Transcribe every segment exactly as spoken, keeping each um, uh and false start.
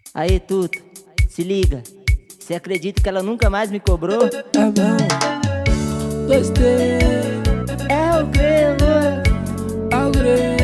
Aí, Tuto, se liga. Cê acredita que ela nunca mais me cobrou? É mesmo? Gostei. É o grelo, É o grelo.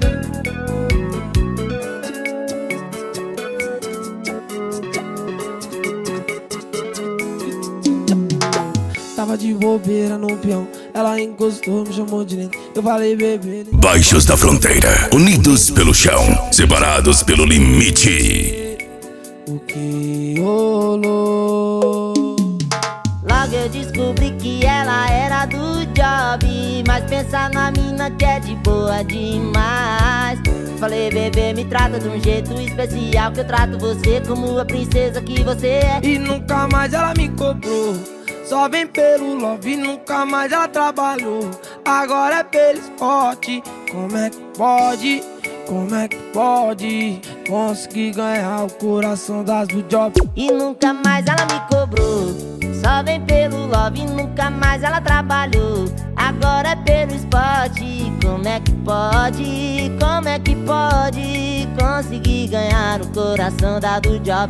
Tava de bobeira no peão, ela encostou, me chamou de negro. Eu falei, bebê. Baixos da fronteira, unidos pelo chão, separados pelo limite. O que rolou? Logo eu descobri que ela era do job, mas pensa na mina que é de boa demais. Falei, bebê, me trata de um jeito especial, que eu trato você como a princesa que você é. E nunca mais ela me cobrou, só vem pelo love e nunca mais ela trabalhou. Agora é pelo esporte, como é que pode? Como é que pode conseguir ganhar o coração das do job? E nunca mais ela me cobrou, só vem pelo love e nunca mais ela trabalhou. Agora é pelo esporte, como é que pode? Como é que pode conseguir ganhar o coração da do job?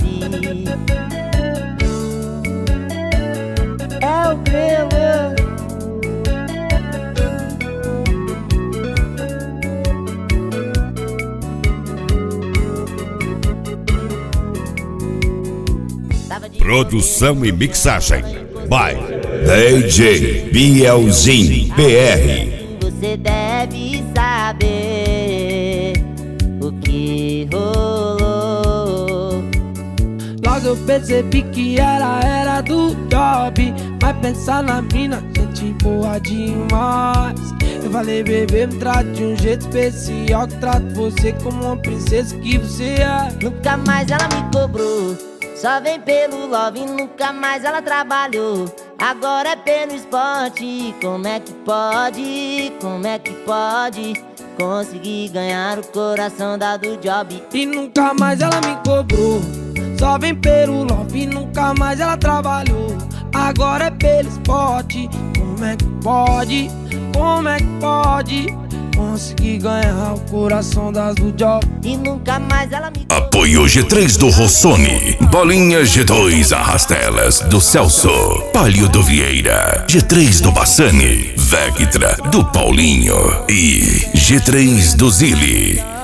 É o grelo. Produção e mixagem by D J Bielzinho P R. Você deve saber o que rolou. Logo eu percebi que ela era do job, mas pensar na mina, gente boa demais. Eu falei, bebê, me trate de um jeito especial, que trato você como uma princesa que você é. Nunca mais ela me cobrou, só vem pelo love e nunca mais ela trabalhou. Agora é pelo esporte, como é que pode? Como é que pode conseguir ganhar o coração da do job? E nunca mais ela me cobrou, só vem pelo love e nunca mais ela trabalhou. Agora é pelo esporte, como é que pode? Como é que pode conseguir ganhar o coração das do job? E nunca mais ela me Apoio G três do Rossoni, Bolinha G dois Arrastelas do Celso, Palio do Vieira, G três do Bassani, Vectra do Paulinho e G três do Zili.